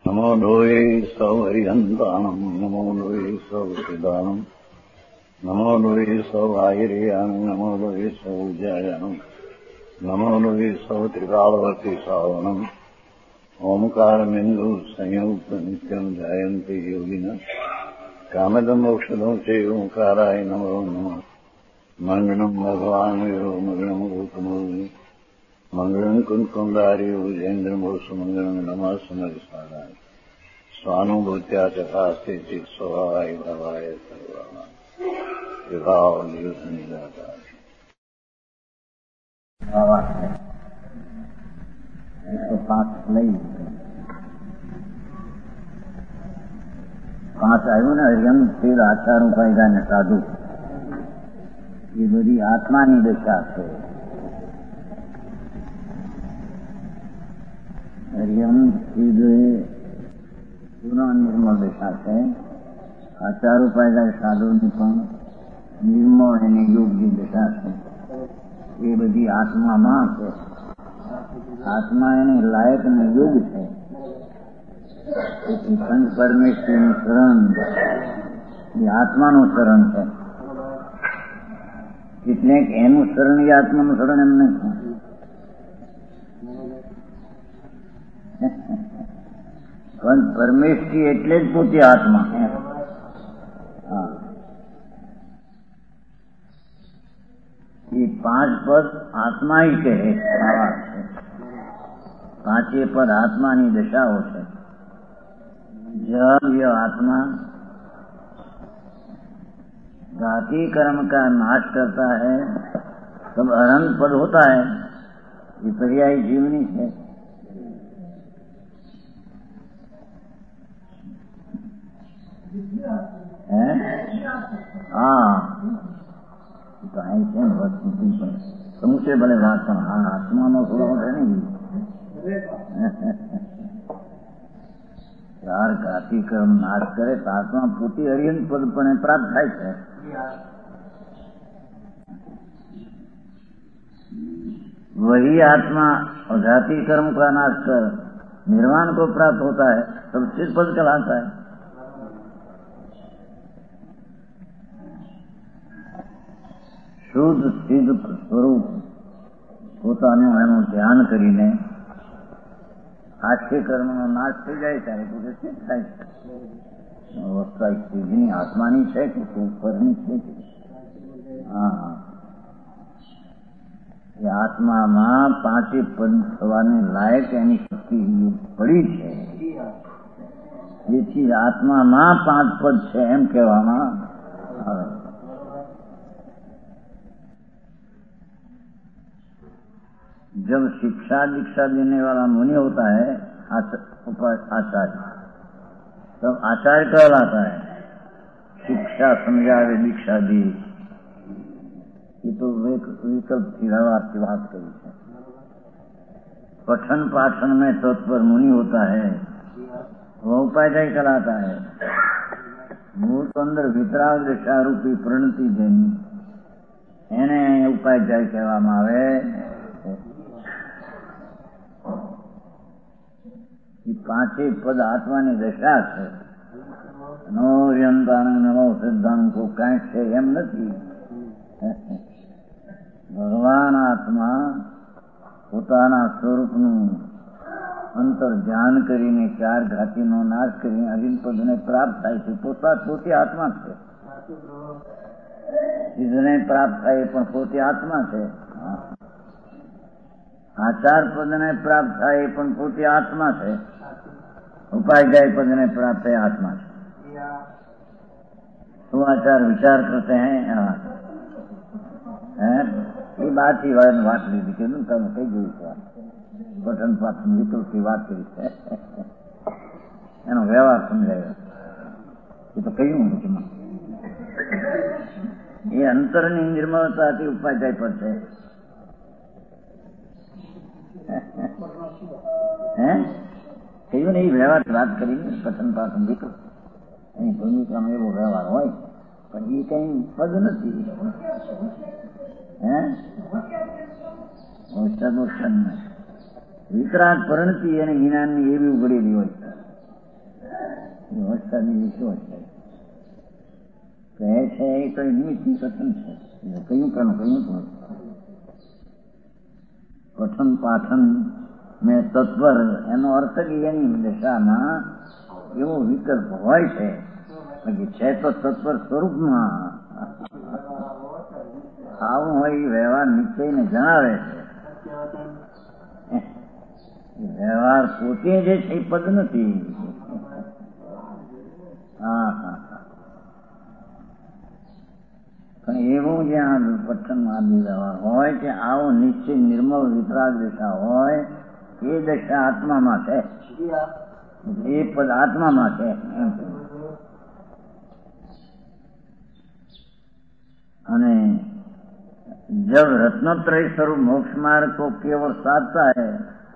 नमो लोये सौहरिहन्ताणम् नमो लोये सौहृदानम् नमो लोये सौभागिर्यानम् नमो लोये सौजायानम् नमो लोये सौत्रिकालवर्ति सावनम् ओंकारमिन्दु संयुक्त नित्यम् ध्यायन्ति योगिनः कामदम् मोक्षदम् च ओंकाराय नमो नमः मङ्गलम् भगवान् वीरो मङ्गलम् गौतमोऽग्नि मङ्गलम् कुन्कुण्डारि उजेन्द्रमोसुमङ्गलम् नमः समरिसाराय स्वानुभूत्या चकास्ते चित् स्वभावाय भवाय सर्वाणाम् विभाव निरुद्धनिदाता પાંચ આવ્યું ને હરિયમ તેર આચાર ઉપાય ને સાધુ એ બધી આત્માની દશા છે. હરિયમ પૂર્ણ નિર્મળ દશા છે. આચાર ઉપાય સાધુની પણ નિર્મળ એની યોગ્ય દશા છે. એ બધી આત્મામાં છે. આત્મા એને લાયક ને યોગ છે. સંત પરમેશ્વરનું શરણ એ આત્માનું શરણ છે. એટલે એનું શરણ એ આત્માનું શરણ એમ નથી. પણ પરમેશ્વરી એટલે જ પોતે આત્મા. એ પાંચ પદ આત્મા ય કહે. પાંચે પદ આત્માની દશાઓ છે. जब यह आत्मा जाति कर्म का नाश करता है तब अनंत पद होता है. ये पर्यायी जीवनी है. हाँ तो ऐसे समुचे भले बात कर. हाँ आत्मा में थोड़ा होता नहीं. चार घाती कर्म नाश करे तो आत्मा पोती हरियन पदपणे प्राप्त થાય છે. वही आत्मा घाती कर्म का नाश कर निर्वाण को प्राप्त होता है तब सिद्ध पद कहलाता है. શુદ્ધ સિદ્ધ સ્વરૂપ પોતાનું એનું ધ્યાન કરીને આશ્ચર્ય કર્મનો નાશ થઈ જાય ત્યારે પોતે સિદ્ધ થાય છે. અવસ્થા સિદ્ધની આત્માની છે કે ઉપરની છે. હા એ આત્મામાં પાંચે પદ થવાને લાયક એની શક્તિ પડી છે. જેથી આત્મામાં પાંચ પદ છે એમ કહેવામાં આવે. जब शिक्षा दीक्षा देने वाला मुनि होता है आचार्य तब आचार्य कहलाता है. शिक्षा समझावे दीक्षा दी ये तो विकल्प की बात करी है. पठन पाठन में तत्पर मुनि होता है वह उपाध्याय कहलाता है. भूत अंदर वितराग दशा रूपी प्रणति देनी એને ઉપાધ્યાય કહેવામાં આવે. પાંચે પદ આત્માની દશા છે. નોર્યંતાન નમો સિદ્ધાંત કાંઈક છે એમ નથી. ભગવાન આત્મા પોતાના સ્વરૂપનું અંતર ધ્યાન કરીને ચાર ઘાતીનો નાશ કરીને અરિપદને પ્રાપ્ત થાય છે. પોતે આત્મા છે. સિદ્ધને પ્રાપ્ત થાય પણ પોતે આત્મા છે. આચાર પદને પ્રાપ્ત થાય પણ પોતે આત્મા છે. उपाध्याय पद ने प्राप्त है आत्मा से. तो आचार विचार करते हैं. ये बात ही बात ली थी कि तब कई गई पठन पाठन विकल्प की बात करी है. एनो व्यवहार समझाया ये तो कही हूँ कि ये अंतરની નિર્મળતાથી ઉપાધ્યાય પદ છે. કયું નહીં વ્યવહાર વાત કરીને પઠન પાઠન વિકલ્પ એની ભૂમિકામાં એવો વ્યવહાર હોય પણ એ કઈ પદ નથી. વિતરાગ પરિણતિ અને જ્ઞાનની એવી ઉઘડેલી હોય. વ્યવસ્થા બીજી શું છે? કહે છે એ તો નિમિત્તનું કથન છે. કયું પણ પઠન પાઠન મેં તત્પર, એનો અર્થ કે એની દશામાં એવો વિકલ્પ હોય છે, છે તો તત્પર સ્વરૂપમાં આવું હોય એ વ્યવહાર નિશ્ચયને જણાવે છે. વ્યવહાર પોતે જે છે એ પદ નથી. હા હા, પણ એવું જ્યાં પઠનમાં આદિ વ્યવહાર હોય કે આવો નિશ્ચય નિર્મળ વિતરાગ દશા હોય, એ દશા આત્મામાં છે, એ પદ આત્મામાં છે. અને जब रत्नत्रय स्वरूप मोक्ष मार्ग को केवल साधता है,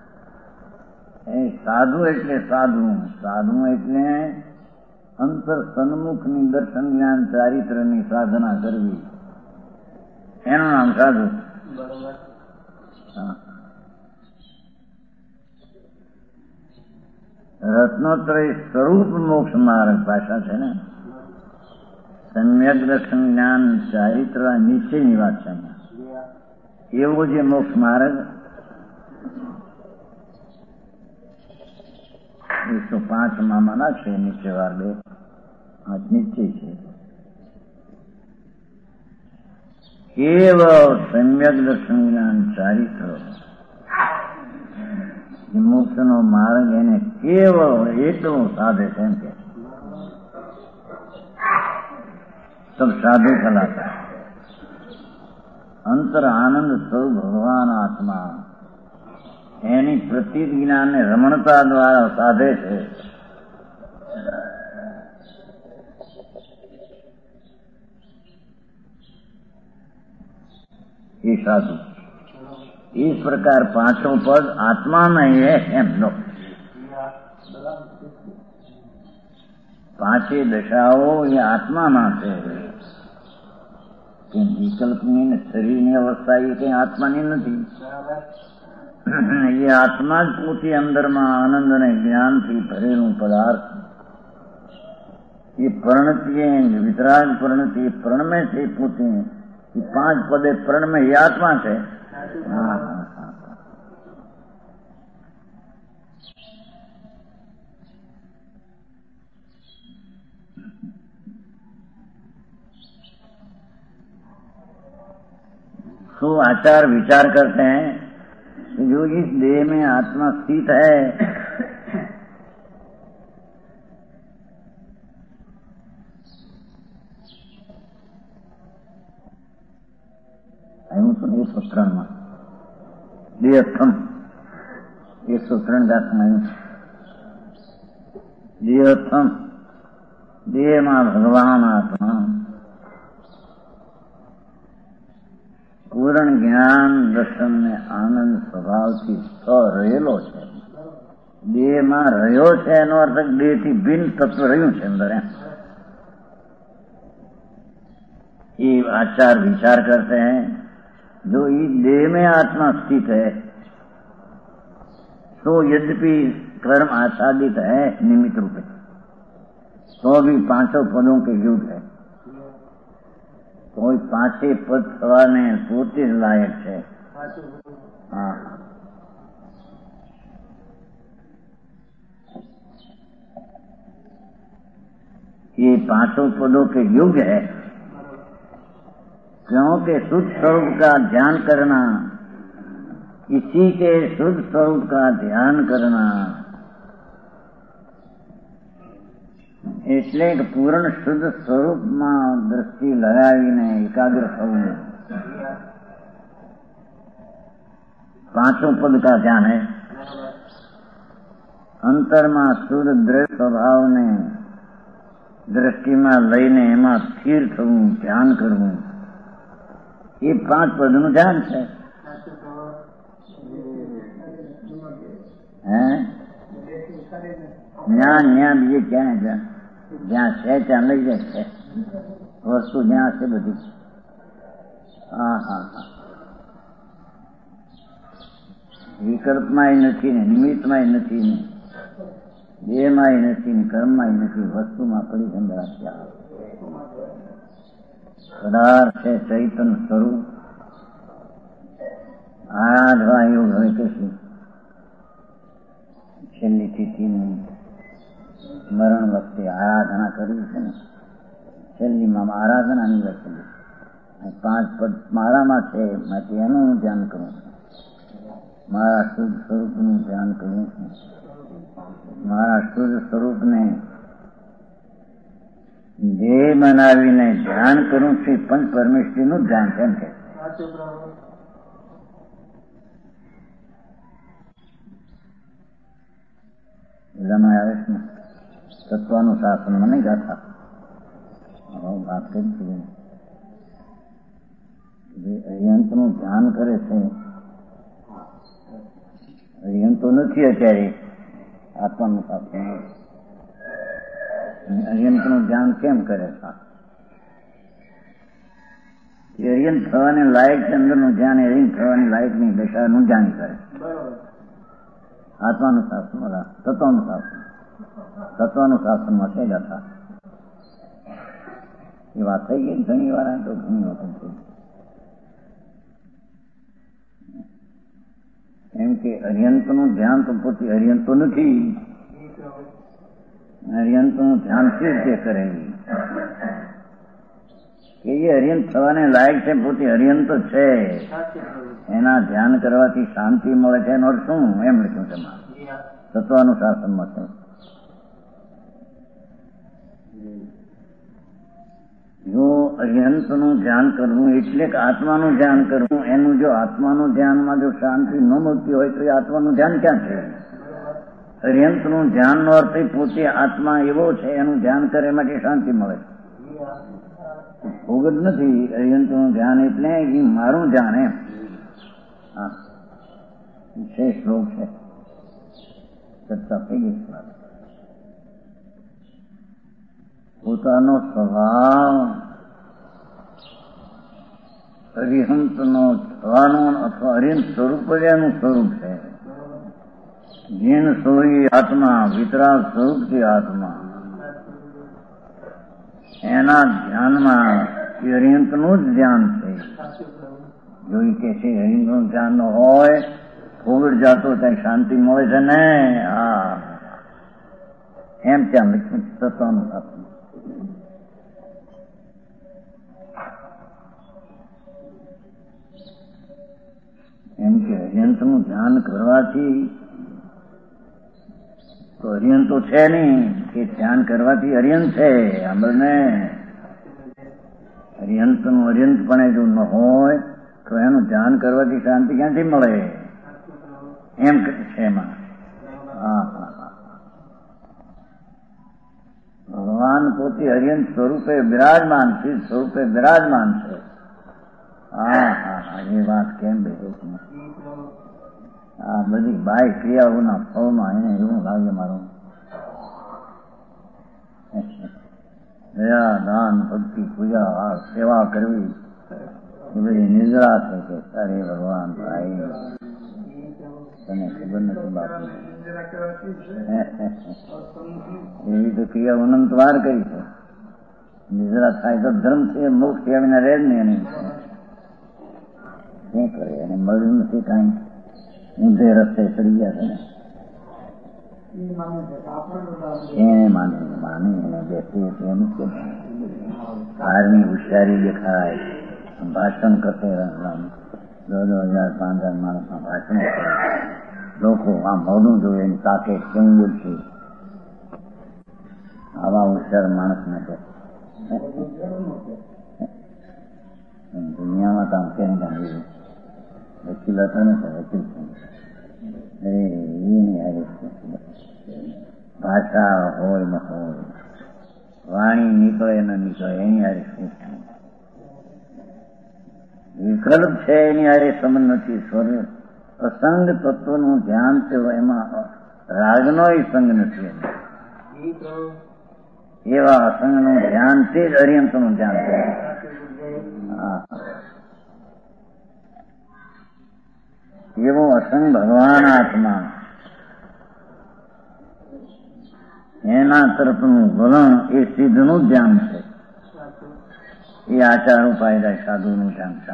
साधु એટલે સાધુ એટલે અંતર સન્મુખની દર્શન જ્ઞાન ચારિત્રની સાધના કરવી, એનું નામ સાધુ. રત્નોત્રય સ્વરૂપ મોક્ષ માર્ગ ભાષા છે ને, સમ્યક દર્શન જ્ઞાન ચારિત્ર નિશ્ચયની વાત છે. એવો જે મોક્ષ માર્ગ 105 માં નાખશે નીચે વાર 2 નિશ્ચય છે. કેવળ સમ્યક દર્શન જ્ઞાન ચારિત્ર મોક્ષનો માર્ગ એને કેવળ એટલું સાધે છે એમ કે सब साधु कलाकार अंतर आनंद स्वरूप भगवान आत्मा एनी प्रतीत ज्ञान ने रमणता द्वारा साधे છે. ये साधु इस प्रकार पांचों पद आत्मा में है एम लो. પાંચે દશાઓ એ આત્મામાં છે. વિકલ્પની ને શરીરની અવસ્થા એ કઈ આત્માની નથી. એ આત્મા જ પોતે અંદરમાં આનંદ અને જ્ઞાનથી ભરેલું પદાર્થ. એ પરણતીએ વિતરાગ પરણતી પરણમે છે પોતે. એ 5 પદે પરણમે એ આત્મા છે. तो आचार विचार करते हैं कि जो इस देह में आत्मा स्थित है, હું તો 103 દેહથમ 103 ગાથમાં દેહથમ દેહમાં ભગવાન આત્મા પૂર્ણ જ્ઞાન દર્શન ને આનંદ સ્વભાવથી રહેલો છે. દેહમાં રહ્યો છે એનો અર્થ દેહથી ભિન્ન તત્વ રહ્યું છે અંદર. ये आचार विचार करते हैं जो इस देह में आत्मा स्थित है, तो यद्यपि कर्म आच्छादित है निमित्त रूपे, तो भी 5 पदों के युग है. कोई 5 पद થવાને પોતે જ લાયક છે. હા, ये 5 पदों के युग है, क्योंकि शुद्ध स्वरूप का ध्यान करना, इसी के शुद्ध स्वरूप का ध्यान करना એટલે કે પૂર્ણ શુદ્ધ સ્વરૂપમાં દ્રષ્ટિ લગાવીને એકાગ્ર થવું. 5 પદ का ध्यान है. અંતરમાં શુદ્ધ દ્રઢ સ્વભાવને દ્રષ્ટિમાં લઈને એમાં સ્થિર થવું, ધ્યાન કરવું, એ 5 પદનું ધ્યાન છે. ન્યા બીજે ક્યાં છે? જ્યાં છે ત્યાં લઈ જાય છે વસ્તુ, જ્યાં છે બધી. હા હા હા, વિકલ્પમાંય નથી ને નિમિત્તમાંય નથી ને. દેહમાંય નથી, કર્મમાંય નથી, વસ્તુમાં પડી સંભળાત્યા. પદાર્થ છે ચૈતન સ્વરૂપ. આરાધવા યોગ હવે કશું છેલ્લી તિથિની સ્મરણ વખતે આરાધના કરવી છે ને, છેલ્લીમાં આરાધનાની વખતે 5 પદ મારામાં છે, માટે એનું હું ધ્યાન કરું છું. મારા શુદ્ધ સ્વરૂપનું ધ્યાન કરું છું. મારા શુદ્ધ સ્વરૂપને દેહ બનાવીને ધ્યાન કરું છું. પંચ પરમેશ્વરીનું ધ્યાન કેમ કે બધામાં આવે છે ને તત્વનું શાસન મને ગાતા વાત કરી જે અરિયંતનું ધ્યાન કરે છે. અરિયંતો નથી અત્યારે આત્માનું શાસન. અરિયંતનું ધ્યાન કેમ કરે છે? અરિયંત થવાને લાયક છે. અંદરનું ધ્યાન અરિયંત થવાની લાયકની દશાનું ધ્યાન કરે. આત્માનું શાસન તત્વનું શાસન. તત્વનું શાસનમાં છે ગાતા એ વાત થઈ ગઈ ઘણી વાર. તો ઘણી વખત થઈ એમ કે અરિયંતનું ધ્યાન તો પોતે અરિયંત તો નથી. અરિયંતનું ધ્યાન કેવી રીતે કરે કે એ અરિયંત થવાને લાયક છે, પોતે અરિયંત છે. એના ધ્યાન કરવાથી શાંતિ મળે છે. એનો અર્થ શું? એમ લખ્યું તેમાં તત્વનું શાસનમાં છે. જો અરિયંતનું ધ્યાન કરવું એટલે કે આત્માનું ધ્યાન કરવું, એનું જો આત્માનું ધ્યાનમાં જો શાંતિ ન મળતી હોય તો એ આત્માનું ધ્યાન ક્યાં છે? અરિયંતનું ધ્યાનનો અર્થ પોતે આત્મા એવો છે, એનું ધ્યાન કરે માટે શાંતિ મળે. ભોગ જ નથી. અરિયંતનું ધ્યાન એટલે એ મારું ધ્યાન એમ. હા, વિશેષ શ્લોક છે. ચર્ચા થઈ ગઈ. પોતાનો સ્વભાવ અરિહંતનો થવાનો અથવા અરિહંત સ્વરૂપ જ એનું સ્વરૂપ છે. જીન સોઈ આત્મા, વિતરાગ સ્વરૂપથી આત્મા, એના ધ્યાનમાં અરિહંતનું જ ધ્યાન છે. જો એ કે છે અરિહંતનું ધ્યાન ન હોય, કોવિડ જાતો ત્યાં શાંતિ મળે છે ને. હા, એમ ત્યાં લખ્યું તત્વનું શાસન. એમ કે અરિયંતનું ધ્યાન કરવાથી તો અરિયંત તો છે નહીં કે ધ્યાન કરવાથી અરિયંત છે. આપણને અરિયંતનું અરિયંતપણે જો ન હોય તો એનું ધ્યાન કરવાથી શાંતિ ક્યાંથી મળે? એમ છે એમાં. હા હા હા, ભગવાન પોતે અરિયંત સ્વરૂપે બિરાજમાન છે, સ્વરૂપે બિરાજમાન છે. હા હા હા, એ વાત કેમ બેઠી? આ બધી બાહ્ય ક્રિયાઓના ફળમાં એને એવું લાગે મારું દયા, દાન, ભક્તિ, પૂજા, સેવા કરવી એ બધી નિદ્રા છે. કે અરે ભગવાન ભાઈ તને ખબર નથી બાપુ. એવી તો ક્રિયા અનંત વાર કરી છે. નિદ્રા થાય તો ધર્મ છે, મોક્ષ થયા વિના રહે જ નહીં. એને શું કરે? એને મળ્યું નથી કાંઈ. ઊંધે રસ્તે ચડી ગયા છે. એને માને એને બેસી એમ કે બહારની હોશિયારી દેખાય, ભાષણ કરતે રહેવાનું. 2,000, 5,000 માણસના ભાષણો કરે. લોકો આ મોઢું જોવે એની તાકે કેમ બોલશે? આવા હોશિયાર માણસને તો દુનિયામાં કામ કેમ કાઢ્યું? વકીલ હતા ને વકીલ ભાષા હોય ન હોય, વાણી નીકળે ન નીકળે, એની હારે વિકલ્પ છે. એની હારે સંબંધ નથી. સ્વરૂપ અસંગ તત્વનું ધ્યાન છે. એમાં રાગનો સંગ નથી. એવા અસંગનું ધ્યાન તે જ અરિયંતનું ધ્યાન છે. એવો અસંગ ભગવાન આત્મા એના તરફનું વલણ એ સિદ્ધનું ધ્યાન છે. એ આચાર ઉપાય સાધુનું ધ્યાન છે.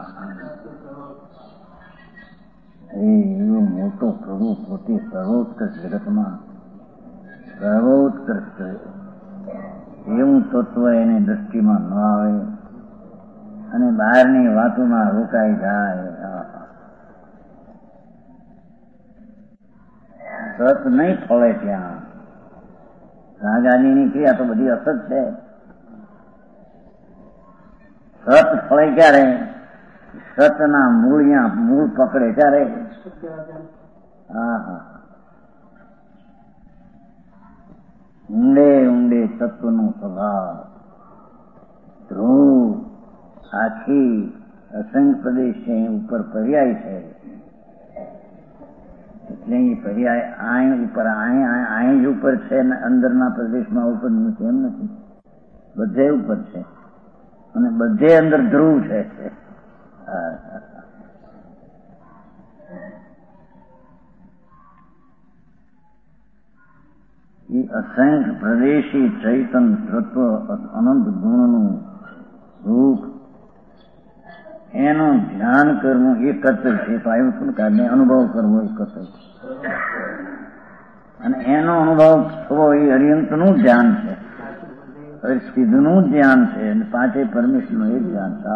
એવો મોટો પ્રભુ પોતે સર્વોત્કૃષ્ટ જગતમાં સર્વોત્કૃષ્ટ એવું તત્વ એની દ્રષ્ટિમાં ન આવે અને બહારની વાતોમાં રોકાઈ જાય. સત નહીં ફળે ત્યાં. રાજાજીની ક્રિયા તો બધી અસત છે. સત ફળે ક્યારે? સતના મૂળ પકડે ત્યારે. ઊંડે ઊંડે તત્વનો સ્વભાવ ધ્રુવ આખી અસંખ્ય પ્રદેશ છે ઉપર પર્યાય છે. એટલે એ પર્યાય આય ઉપર આય જ ઉપર છે ને અંદરના પ્રદેશમાં ઉપર નથી એમ નથી. બધે ઉપર છે અને બધે અંદર ધ્રુવ છે. એ અસંખ્ય પ્રદેશી ચૈતન તત્વ અનંત ગુણનું રૂપ એનું ધ્યાન કરવું એ કર્તવ્ય છે. તો આવ્યું શું કારણે અનુભવ કરવો એ કર્તવ્ય અને એનો અનુભવ થવો એ અરિયંતનું ધ્યાન છે. સિદ્ધનું ધ્યાન છે અને પાંચે પરમેશ્વરનું એક ધ્યાન છે.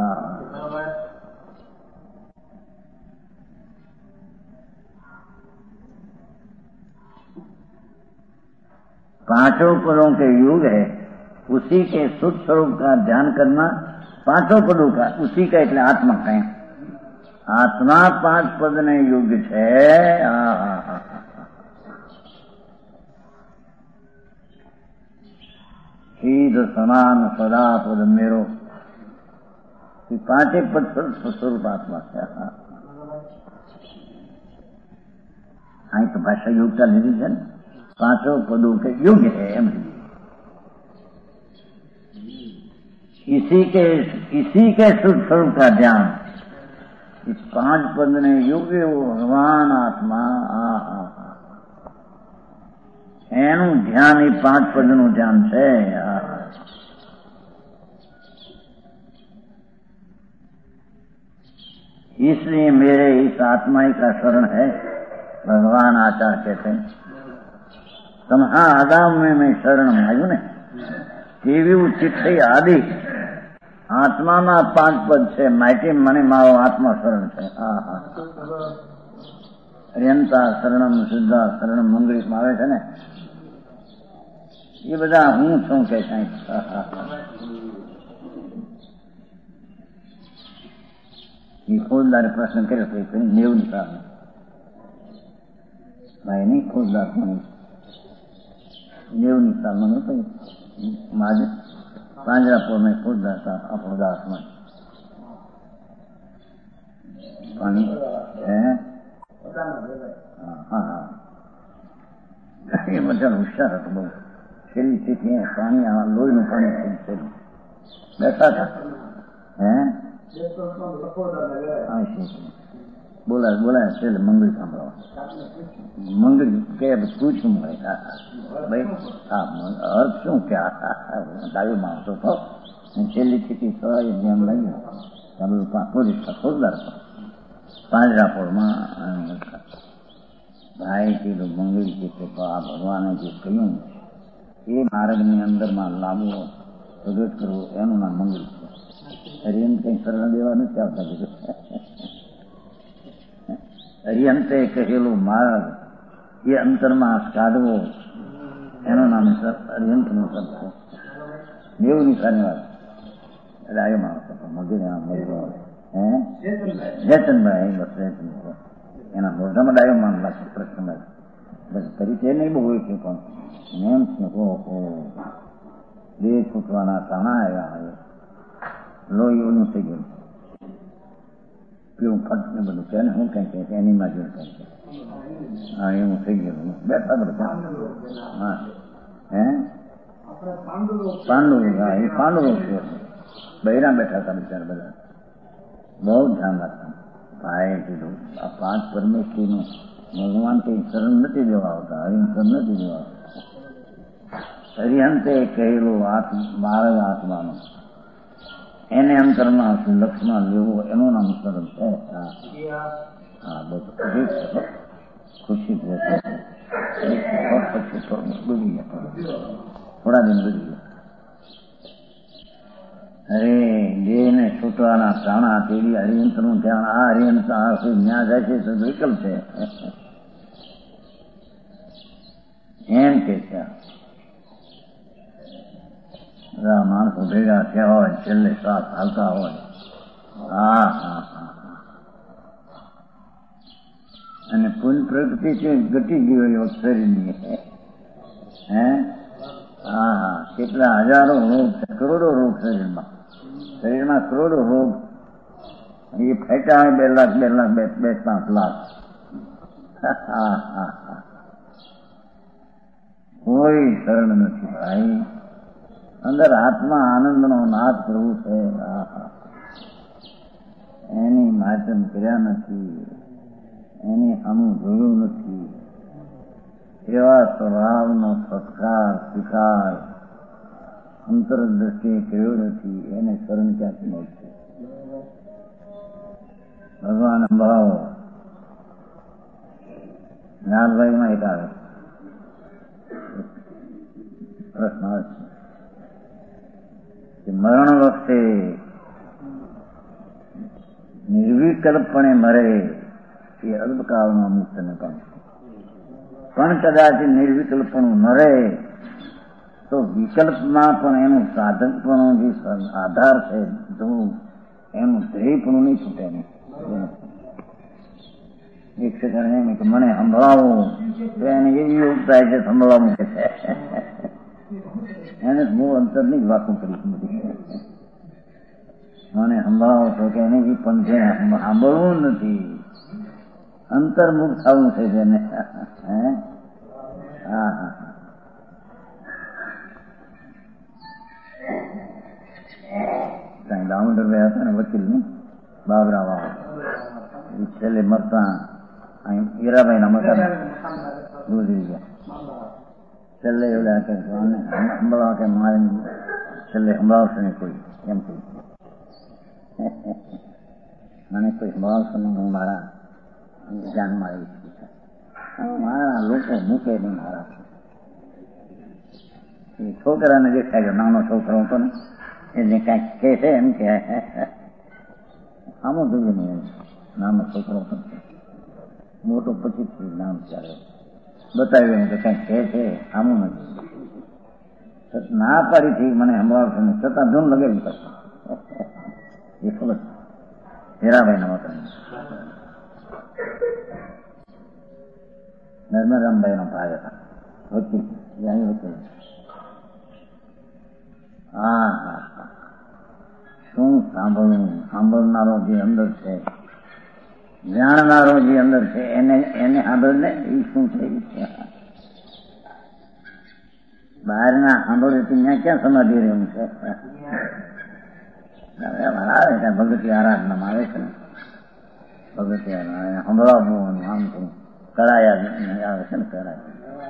पांचों पदों के युग है, उसी के शुद्ध स्वरूप का ध्यान करना. पांचों पदों का उसी का એટલે આત્મા કઈ આત્મા 5 પદ ને યુગ છે. शीध समान सदा पद मेरो પાંચે પદ સ્વરૂપ આત્મા છે. અહીં તો ભાષા યોગતા લીધી છે ને. पांचों पदों के युग है. इसी के शुद्ध स्वरूप का ध्यान. इस 5 पद ने युग वो भगवान आत्मा એનું ધ્યાન એ 5 પદનું ધ્યાન છે. इसलिए मेरे इस आत्मा का शरण है. भगवान आचार्य कहते हैं तम आगाम में शरण આવ્યું ને તેવી ઉચિત થઈ આદિ આત્મામાં 5 પદ છે. માહિતી મને મારો આત્મા શરણ છે. અર્યંતા શરણમ શુદ્ધા શરણમ મંગળીમાં આવે છે ને એ બધા હું છું કે સાહેબ. એ ફોજદારે પ્રશ્ન કર્યો હતો 90 સાલનો ભાઈ નહીં ફોજદાર પણ 90 साल में तो माज પાંજરાપોર में फौजदार था. अफोदास में पानी है. हाँ ये मतलब होशियार હતો બહુ. છેલ્લી સ્થિતિ પાણી લોહીનું પાણી બેઠા હતા. હે બોલાય છે મંગળી સાંભળવા. મંગળી કે પૂછ્યું ભાઈ અર્થ શું કે ડાયો માણસો તો છેલ્લી સ્થિતિ સવારે ધ્યાન લાગ્યું. ફોજદાર પાંજરાપોળમાં ભાઈ કીધું મંગળી કે આ ભગવાને જે કહ્યું એ માર્ગની અંદરમાં લાવવો પ્રગટ કરવો એનું નામ મંગળી છે. હરિયન કઈ શરણ દેવા નથી આવતા કીધું. અરિયંતે કહેલું માર્ગ એ અંતરમાં કાઢવો એનું નામ અરિયંતનું શબ્દ છે. 90 નિશાની વાત. એટલે આવ્યો માણસ હતો જયચંદભાઈ બસ જયચંદભાઈ એના મોઢામાં ડાયો માન લાગશે પ્રશ્ન બસ તરીકે નહીં બહુ હોય છે પણ એમ છે દેહ છૂટવાના તાણા આવ્યા હવે લોહી ઓલું થઈ ગયું. એવું ખર્ચ ને બધું છે ને હું કઈ કે એની માં જોઈ કઈ હા એવું થઈ ગયું. બેઠા બધા હા હે પાંડુ હા એ પાંડુ બહેરા બેઠા હતા બિચારા બધા. બહુ ધ્યાન રાખતા. ભાઈ કીધું આ 5 પરમેશ્વરીનું ભગવાન કઈ શરણ નથી દેવા આવતા. હરિ શરણ નથી દેવા આવતા. અરિહંતે કહેલું માર્ગ આત્માનો એને અંતરમાં લક્ષમાં લેવું એનું નામ સરળ છે. હા બસ ખુશી પછી ડૂબી ગયા, થોડા દિન ડૂબી ગયા. અરે દેહ ને છૂટવાના પ્રાણા તેવી હરિયંત નું ધ્યાન. આ હરિયંત ન્યા જાય છે તો વિકલ્પ છે એમ કે છે. બધા માણસો ભેગા થયા હોય, છેલ્લે શ્વાસ હાલતા હોય. હા હા હા. અને પૂર્ણ પ્રગતિ છે ઘટી ગઈ હોય શરીરની. હે હા હા. કેટલા હજારો રોગ છે, કરોડો રોગ શરીરમાં કરોડો રોગ. એ ફેંકા હોય 2 લાખ 2-5 લાખ. હા હા હા. કોઈ શરણ નથી ભાઈ. અંદર આત્મા આનંદનો નાદ કરવું છે. એની માચન કર્યા નથી, એની આનું જોયું નથી. એવા સ્વભાવનો સત્કાર સ્વીકાર અંતરદ્રષ્ટિએ કર્યો નથી. એને શરણ ક્યાંથી મળશે? ભગવાન અંબાવો જ્ઞાનભાઈમાં એક આવે પ્રશ્ન કે મરણ વખતે નિર્વિકલ્પણે મરે એ અલ્પકાળમાં મુક્તને પામશે. પણ કદાચ નિર્વિકલ્પણું મરે તો વિકલ્પમાં પણ એનું સાધકપણું જે આધાર છે એનું ધ્યેયપણું નહીં છૂટે. એક સેકન્ડ એમ કે મને સંભળાવું તો એને એવી યોગ થાય છે સંભળાવું કે છે. એને હું અંતરની જ વાતો કરીશ બધી. મને સંભળાવો તો કે એને એ પણ છે સાંભળવું નથી, અંતર્મુખ થવું છે જેને. હે હા હા. કઈ દામોદર ભાઈ હતા ને વકીલ ને બાબરા વાળા, એ છેલ્લે મરતા અહીં હીરાભાઈ ના મકાન ગુજરી ગયા. છેલ્લે એવું કે સંભળાવ કે મારે છેલ્લે સંભળાવશે ને કોઈ એમ કહ્યું. મને કોઈ સંભળાવશે ને હું મારા ધ્યાનમાં આવીશ. મારા લોકો મૂકે નહીં મારા. એ છોકરાને દેખાય કે નાનો છોકરો હતો ને એને કાંઈક કહે છે એમ કે આમાં જોયું નહીં. નાનો છોકરો હતો મોટો પછી નામ ચાલે બતાવ્યું તો કંઈક કહે છે આમું નથી. ના પાડી થી મને સંભળાવશે ને છતાં ધૂન લગાવી પડશે. એ ખબર હીરાભાઈ ના મકાન નર્મદારામભાઈ નો ભાઈ હતા વકીલ. વકીલ હા હા હા. શું સાંભળવું? સાંભળનારો જે અંદર છે, જાણનારો જે અંદર છે એને સાંભળને એ શું છે? બહારના સાંભળે ત્યાં ક્યાં સમાધિ રહ્યું છે? આવે છે ભગવતી આરાધનામાં આવે છે ને, ભગવતી આરાધના સંભળાવવું આમ શું કરાયા આવે છે ને, કરાય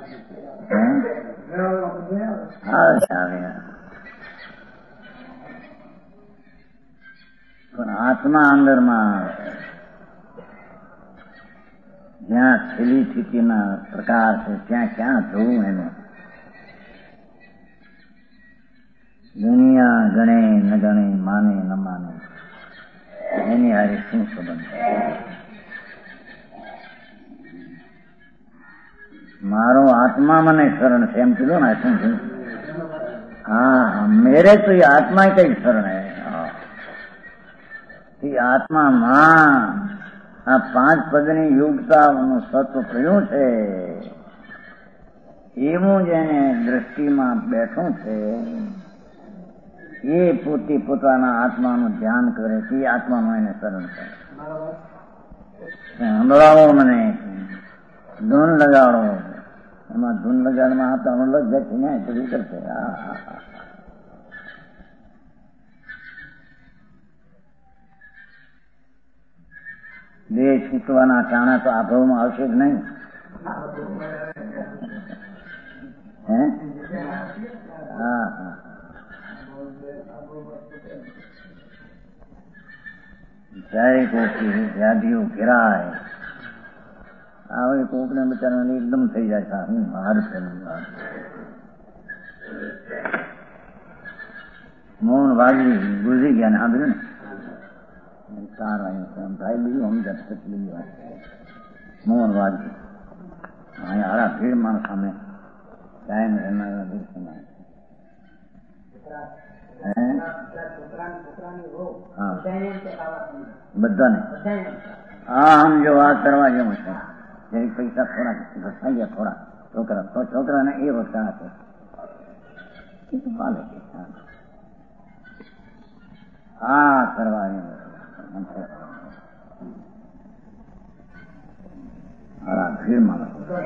આવે છે આવે. પણ આત્મા અંદરમાં જ્યાં છેલ્લી સ્થિતિના પ્રકાર છે ત્યાં ક્યાં જોવું? એને દુનિયા ગણે ન ગણે, માને ન માને, એની હારે શું સંબંધ? મારો આત્મા મને શરણ છે એમ કીધું ને. શું થયું? હા મેરે તો એ આત્મા કઈ શરણ હે. આત્મામાં આ 5 પદની યોગતાનું સત્વ કહ્યું છે એવું જેને દ્રષ્ટિમાં બેઠું છે એ પોતે પોતાના આત્માનું ધ્યાન કરે છે. એ આત્માનું એને શરણ છે. સંભળાવો મને, ધૂન લગાડો. એમાં ધૂન લગાડમાં આત્માનું લગ જાય છે ને તો વિકલ્પ છે. દેહ છૂટવાના કારણે તો આ ભાવમાં આવશે જ નહીં. હે हाँ हाँ चाहे कोई व्याधियों घिरा है આવે કોકને બિચારાને એકદમ થઈ જાય છે હું હાર કરું મૌન વાગી ગુજરી ગયા ને સાંભળ્યું ને સારું ભાઈ બીજું સમજા તકલીફ વાત મૌન વાગી અહીંયા હારા ભીડ માણસ સામે કાયમ રહેનારા દર્શન બધાને હા આમ જો વાત કરવા જેવું છે જરીક પૈસા થોડા ઘસાઈ ગયા થોડા છોકરા તો છોકરાને એ વખત હતો એ તો ચાલે કે હા કરવા હા ભીડમાં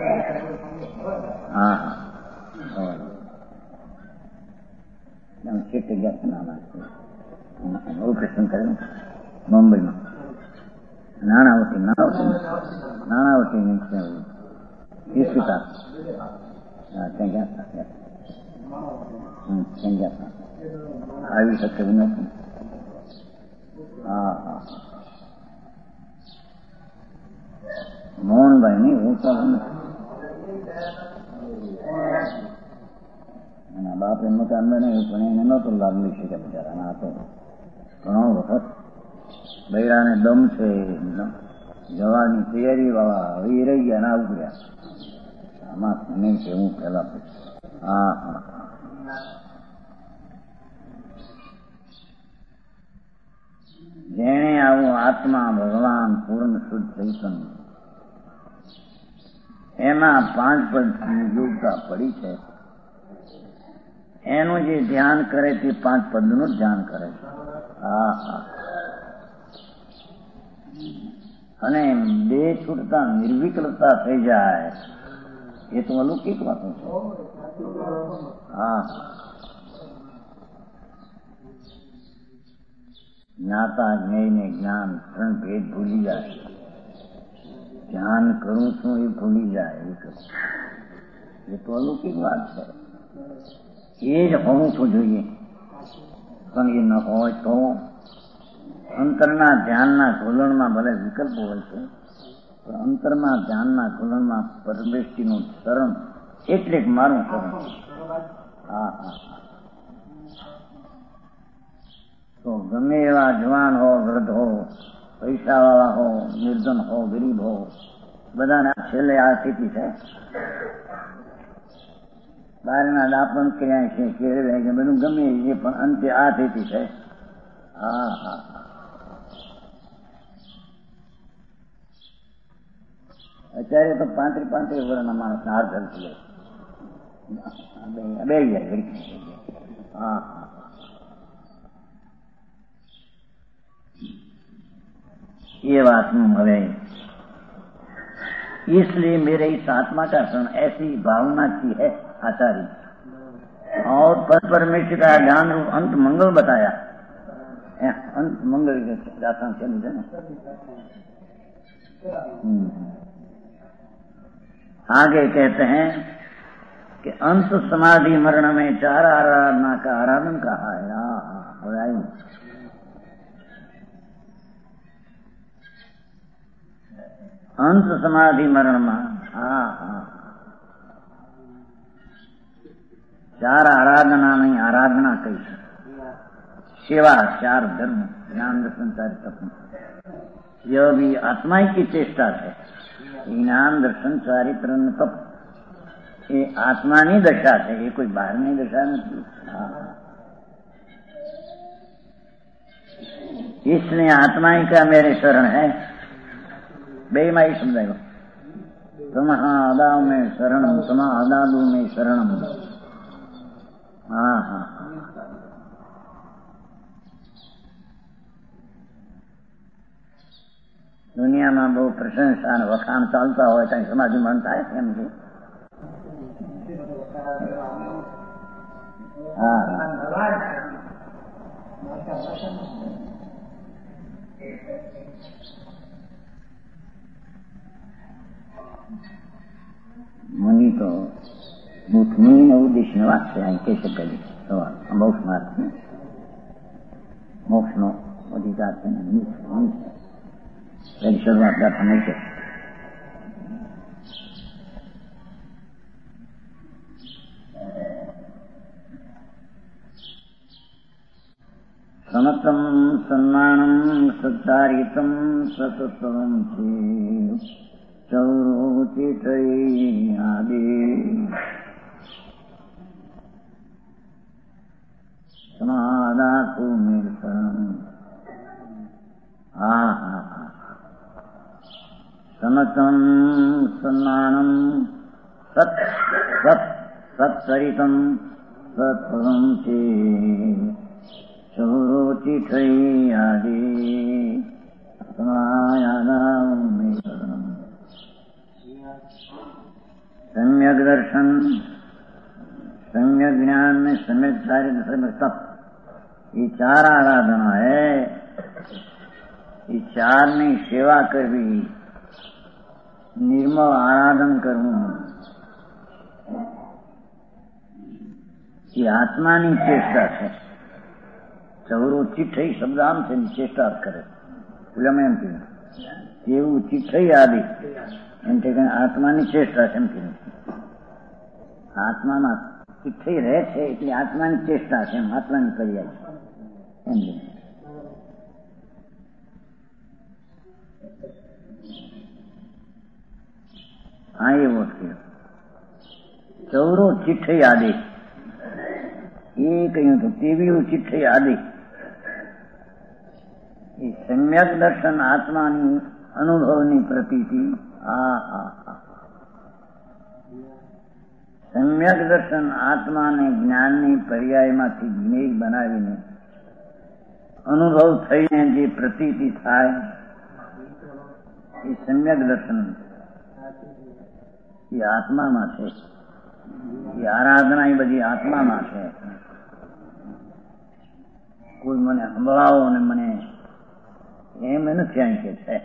હા હા છેટે ગયા છે ઓપરેશન કરેલું મુંબઈમાં નાણાવટી નીચે ઈસ્પિતા ત્યાં ગયા હતા ત્યાં ગયા હતા આવી શકે નથી હા હા મોહનભાઈ નહીં હું ચાલું એના બાપે મકાન બનાવ્યું પણ એને નહોતો લાભ લઈ શકે બિચારા આ તો ઘણો વખત બૈરાને દમ છે જવાની તૈયારી વાળા એ રહી ગયા ના ઉભર્યા આમાં નહીં છે હું પેલા હા હા જેણે આવું આત્મા ભગવાન પૂર્ણ શુદ્ધ ચૈતન્ય એમાં 5 પદની યોગતા પડી છે એનું જે ધ્યાન કરે તે 5 પદનું જ ધ્યાન કરે છે હા હા અને બે છૂટતા નિર્વિકલતા થઈ જાય એ તો અલૌકિક વાતો છે હા જ્ઞાતા જ્ઞેય ને જ્ઞાન 3 ભેદ ભૂલી જાય ધ્યાન કરું છું એ ભૂલી જાય એ તો અલૌકિક વાત છે એ જ હોવું તો જોઈએ પણ એ ન હોય તો અંતરના ધ્યાનના ખોલણમાં ભલે વિકલ્પો હોય છે પણ અંતરના ધ્યાનના ખોલણમાં પરમેષ્ટિનું શરણ એટલે જ મારું શરણ હા હા તો ગમે એવા જવાન હો વૃદ્ધ હો પૈસાવાળા હો નિર્ધન હો ગરીબ હો બધાને છેલ્લે આ સ્થિતિ છે બહારના દાપણ ક્યાંય છે કેળવે કે બધું ગમે એ પણ અંતે આ સ્થિતિ છે હા હા અત્યારે તો 35 વર્ષના માણસ હાર ધરતી જાય બે જાય હા ये बात हमें इसलिए मेरे इस आत्मा का शरण ऐसी भावना की है आचार्य और परमेश्वर का ज्ञान रूप अंत मंगल बताया अंत मंगल दाता चली जाए आगे कहते हैं कि अंत समाधि मरण में 4 आराधना का आराधन कहा है अंत समाधि मरण में हाँ हाँ 4 आराधना नहीं आराधना कही सेवा 4 धर्म ज्ञान दर्शन चारित्र यह भी आत्मा की चेष्टा है ज्ञान दर्शन चारित्र तप ये आत्मा ની दशा है ये कोई बाहर ની दशा नहीं इसलिए आत्मा ही का मेरे शरण है बेईमाई समझाएगा तुम्हारा में शरणम तुम्हारा में शरणम हाँ हाँ दुनिया में बहुत प्रशंसा वखाण चालता हो समाधि बनता है मुझे हाँ मुनि तो દુઃખની નવું દેશની વાત છે. અહીં કહી શકાય મોક્ષ માર્ગ છે, મોક્ષનો અધિકાર છે ને તેની શરૂઆત દાખલ નહીં છે. સમતમ સન્માનમ સચ્ચારિતમ સતતમ છે ચૌરોચિતૈ આદિ સમાદાતુ નિર્સરમ. સમતમ સન્માનમ સચ્ચરિતમ સત્પદમ છે ચૌરોચિતૈ આદિ સમાદાતુ નિર્સરમ. सम्यक दर्शन, सम्यक ज्ञान में सम्यक कार्य, सम्यक तप, ये चार आराधना है. ये चार ने सेवा करवी, निर्मल आराधन करવું, ये આત્માની ચેષ્ટા છે. ચૌરો ચિઠ્ઠઈ શબ્દ આમ છે, ચેષ્ટા કરે પેલા એમ કીધું એવું ચિઠ્ઠઈ આદિ એમ કે આત્માની ચેષ્ટા છે એમ કીધું. આત્મામાં ચિઠ્ઠઈ રહે છે એટલે આત્માની ચેષ્ટા છે, એમ આત્માની પર્યાય છે એમ કીધું. હા એવો કીધું. ચૌરો ચિઠ્ઠઈ આદિ એ કહ્યું હતું તેવી ચિઠ્ઠઈ આદિ. એ સમ્યક દર્શન આત્માની અનુભવની પ્રતીતિ. સમ્યક દર્શન આત્માને જ્ઞાનની પર્યાયમાંથી જ્ઞેય બનાવીને અનુભવ થઈને જે પ્રતીતિ થાય એ સમ્યક દર્શન એ આત્મામાં છે. એ આરાધના એ બધી આત્મામાં છે. કોઈ મને સંભળાવો ને મને એમ નથી અહીં કે છે.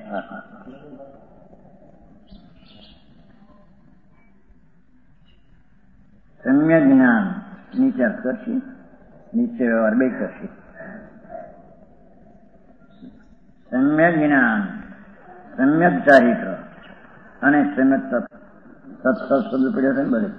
સમ્યક જ્ઞાન નીચે કરશે, નીચે વ્યવહાર બે કરશે. સમ્યક જ્ઞાન, સમ્યક ચારિત્ર અને સમ્યક તપ. સત્સત શબ્દ પડ્યો છે ને બધે.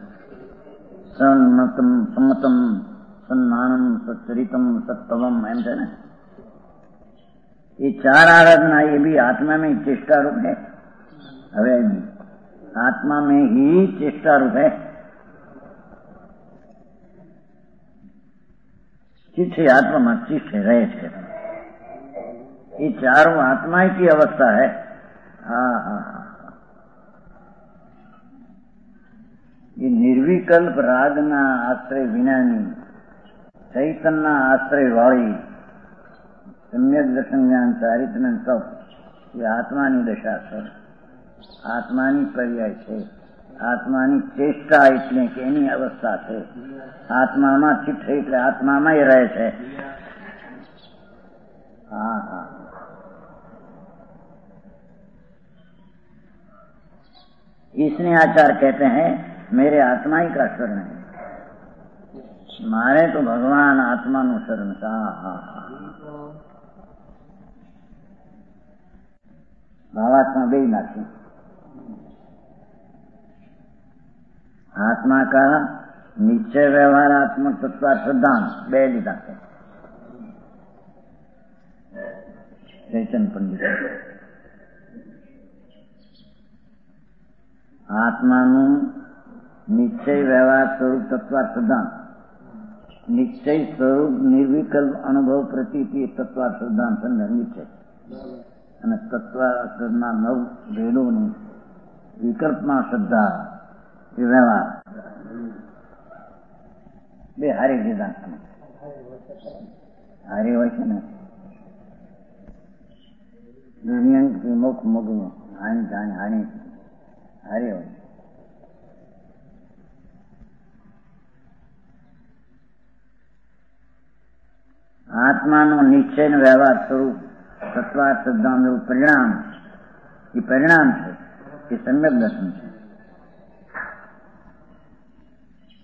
સન્મતમ સન્માનમ સચ્ચરિતમ સત્તવમ એમ છે ને. ये चार आराधना ये भी आत्मा में चेष्टा रूप है. હવે आत्मा में ही चेष्टा रूप है. चित्त आत्मा में चित्त रहे छे. ये चारों आत्मा की अवस्था है. ये निर्विकल्प रागना आश्रय विनानी चैतन्य आश्रय वाली सम्यक दर्शन ज्ञान चारित्र तप ये आत्मानी दशा है. आत्मानी पर्याय है. आत्मानी चेष्टा એટલે કે એની અવસ્થા છે. આત્મામાં ચિત્ત એટલે આત્મામાં જ રહે છે. इसने आचार्य कहते हैं मेरे आत्मा ही का शरण है. मारे तो भगवान आत्मा नु शरण था. भावात्मा बे नाखी. आत्मा का निश्चय व्यवहारात्मक तत्व सिद्धांत बे लीधा है चैतन्य पंडित. आत्माનું નિશ્ચય વ્યવહાર સ્વરૂપ તત્વ સિદ્ધાંત, નિશ્ચય સ્વરૂપ નિર્વિકલ્પ અનુભવ પ્રતીતિ તત્વ સિદ્ધાંત નિશ્ચય અને તત્વના 9 ભેદોની વિકલ્પમાં શ્રદ્ધા એ વ્યવહાર બે હારી સિદ્ધાંત હારી હોય છે ને. દુનિયા મોક્ષ મોગનું હાની જાણી હાની હારી હોય. આત્માનો નિશ્ચય વ્યવહાર સ્વરૂપ તત્વાર્થ સિદ્ધાંત પરિણામ એ પરિણામ છે. એ સમ્યક દર્શન છે.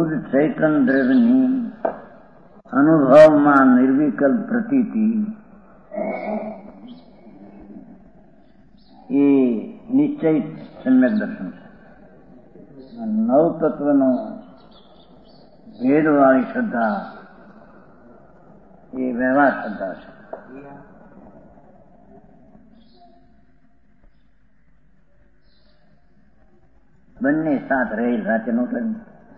શુદ્ધ ચૈતન દ્રવ્યની અનુભવમાં નિર્વિકલ્પ પ્રતીતિ એ નિશ્ચય સમ્યક દર્શન છે. નવ તત્વનો ભેદવાળી શ્રદ્ધા એ વ્યવહાર શ્રદ્ધા છે. બંને સાથ રહેલ રાતે નો કર્યું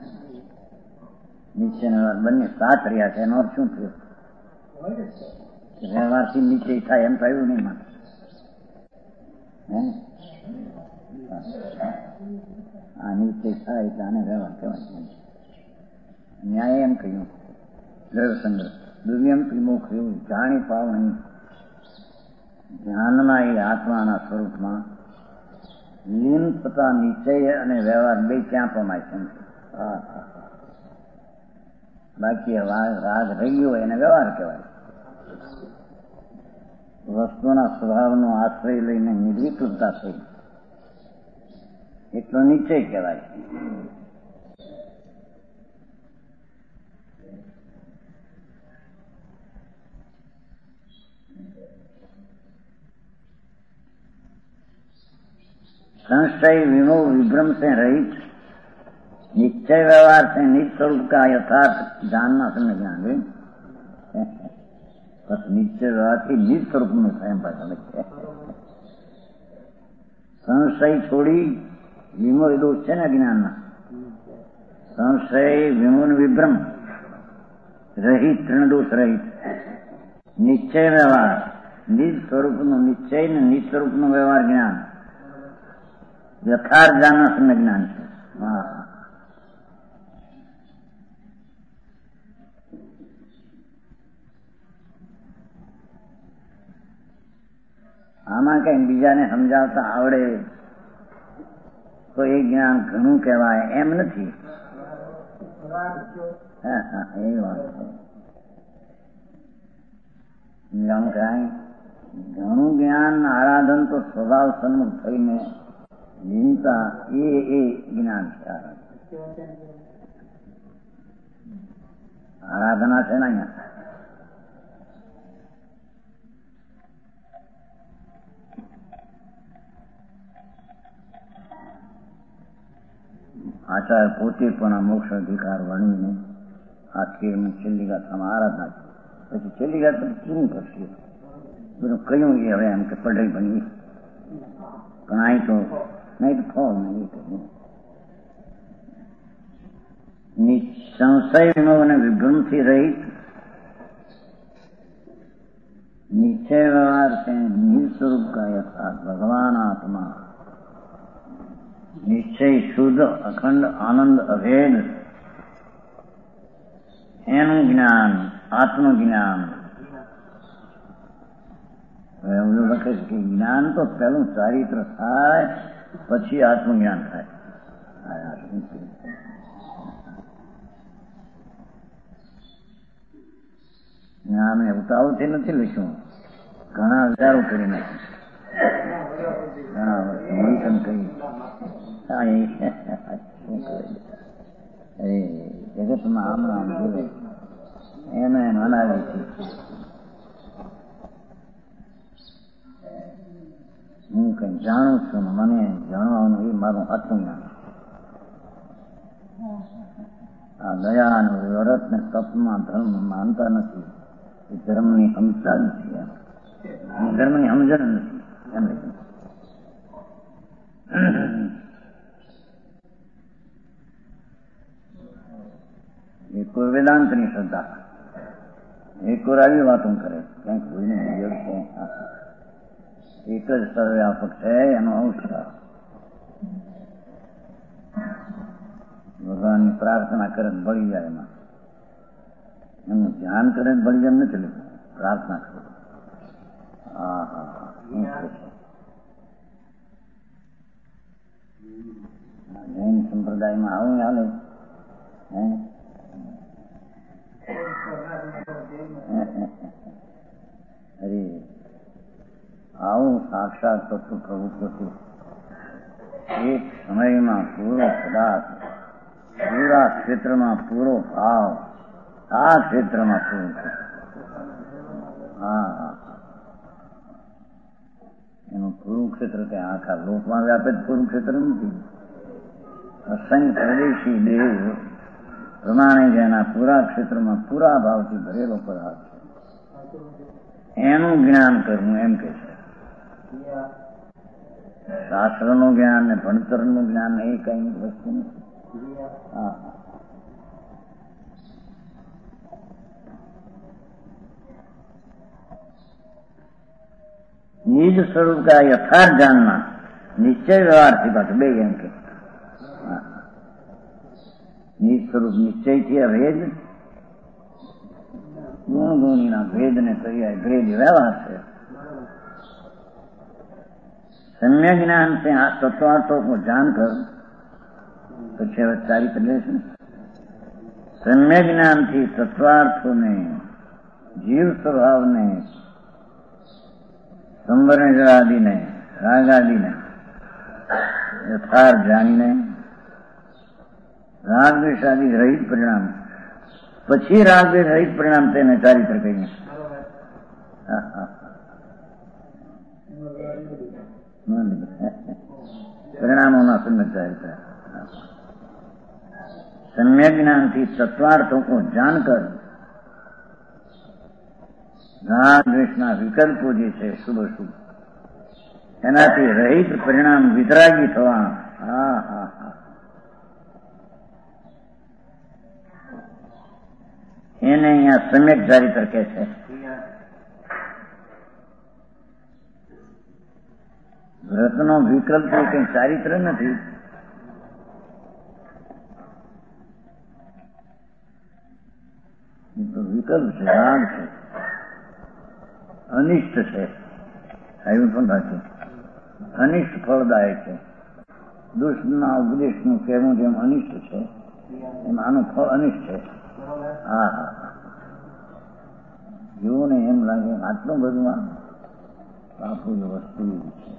નીચે બંને સાથ રહ્યા છે. એનો અર્થ શું થયો? વ્યવહારથી નીચે થાય એમ થયું નહીં મારે. આ નીચે થાય એટલે આને વ્યવહાર કહેવાય. ન્યાય એમ કહ્યું દ્રવ્ય સંગ્રહ દુર્યમ વિમુખ એવું જાણી પાવણી ધ્યાનના એ આત્માના સ્વરૂપમાં લીન થતા નિશ્ચય અને વ્યવહાર બે ક્યાં પ્રમાય છે. બાકી રાગ રહી ગયો એને વ્યવહાર કહેવાય. વસ્તુના સ્વભાવનો આશ્રય લઈને નિર્વિકલ્પતા થઈ એટલો નિશ્ચય કહેવાય. संशय विमोह विभ्रम से रहित निश्चय व्यवहार से निज स्वरूप का यथार्थ जानना समझ ज्ञान बस निश्चय व्यवहार થી નિજ સ્વરૂપનું સ્વયં પાછળ છે. સંશય છોડી વિમોહ દોષ છે ને જ્ઞાનના. સંશય વિમોહ વિભ્રમ રહિત ત્રણ દોષ રહિત નિશ્ચય વ્યવહાર નિજ સ્વરૂપનું નિશ્ચય ને નિજ સ્વરૂપનું વ્યવહાર જ્ઞાન યથાર્થ જાણના સમય જ્ઞાન છે. આમાં કઈ બીજાને સમજાવતા આવડે તો એ જ્ઞાન ઘણું કહેવાય એમ નથી. એ વાત જાણું કહેવાય. ઘણું જ્ઞાન આરાધન તો સ્વભાવ સન્મુખ થઈને લીનતા એ જ્ઞાન છે. આરાધના છે ને અહીંયા આચાર્ય પોતે પણ આ મોક્ષ અધિકાર વર્ણીને આખી છેલ્લી ગાથામાં આરાધના પછી છેલ્લી ગાથા કેવું કરશે બધું કયું એ હવે એમ કે પઢાઈ બની પણ અહીં તો નહીં તો ફોલ નહીં સંશય અને વિભ્રમથી રહિત निश्चय व्यवहार से निज स्वरूप का यथार्थ भगवान आत्मा निश्चय शुद्ध अखंड आनंद अभेद એનું જ્ઞાન આત્મજ્ઞાન. એવું લખે છે કે જ્ઞાન તો પહેલું ચારિત્ર થાય પછી આત્મજ્ઞાન થાય. જ્ઞાન એ ઉતાવળથી નથી લઈશું. ઘણા વિચારો કરી નાખી ઘણા મંથન કરી જગતમાં આમ આમ જોવે એને મનાવી છે. હું કઈ જાણું છું મને જાણવાનું એ મારું આત્મજ્ઞાન. આ દયાનું વ્રત ને તપમાં ધર્મ માનતા નથી. એ ધર્મની સમજતા નથી. ધર્મની સમજણ નથી. એ કોઈ વેદાંતની શ્રદ્ધા એ કોઈ આવી વાતો કરે ક્યાંક ભૂલને યોગ છે. એક જ સર્વવ્યાપક છે એનો અંશ. ભગવાનની પ્રાર્થના કરે બળી જાય એમાં. એનું ધ્યાન કરે બળી જાય નથી લીધું. પ્રાર્થના કરો. હા હા જૈન સંપ્રદાયમાં આવું હાલે. અરે આવું સાક્ષાત તત્વ પ્રભુત્વ એક સમયમાં પૂરો પદાર્થ પૂરા ક્ષેત્રમાં પૂરો ભાવ, આ ક્ષેત્રમાં પૂરું છે. હા, એનું કુરુક્ષેત્ર કે આખા લોકમાં વ્યાપે જ કુરુક્ષેત્ર નથી. અસંખ્ય પ્રદેશી દેવ પ્રમાણે જેના પૂરા ક્ષેત્રમાં પૂરા ભાવથી ભરેલો પદાર્થ છે, એનું જ્ઞાન કરવું એમ કે છે. શાસ્ત્રનું જ્ઞાન ને ભણતરનું જ્ઞાન એ કઈ વસ્તુ નથી. હા, નિજ સ્વરૂપ का यथार्थ जानना निश्चय व्यवहार થી પાછું બે એમ કે નિજ સ્વરૂપ નિશ્ચયથી અભેદ, ગુણ ગુણીના ભેદને પર્યાય ભેદ વ્યવહાર છે. सम्य ज्ञान से तत्वार्थों को जानकर પછી હવે ચારિત્ર લેશે. सम्य ज्ञान થી તત્વાર્થોને, જીવ સ્વભાવને, સંવરણ જળાદિને, રાગાદિને યથાર્થ જાણીને રાગ દ્વેષાદિ રહિત પરિણામ, પછી રાગ દ્વેષ રહિત પરિણામ તેને ચારિત્ર કહીએ. परिणामों सम्यक चारित्र. सम्यक ज्ञान થી तत्वार्थों को जानकर રાગ દ્વેષના વિકલ્પો જે છે શુભ અશુભ એનાથી રહિત પરિણામ વિતરાગી થવા. હા હા હા, એને અહીંયા સમ્યક ચારિત્ર કહે છે. વ્રતનો વિકલ્પ એ કઈ ચારિત્ર નથી. તો વિકલ્પ છે, રાગ છે, અનિષ્ટ છે. આવ્યું પણ સાચું, અનિષ્ટ ફળદાયક છે. દુષ્ટના ઉપદેશનું કહેવું જેમ અનિષ્ટ છે એમ આનું ફળ અનિષ્ટ છે. હા હા, જોવું ને એમ લાગે આટલું બધું બાપુ વસ્તુ છે.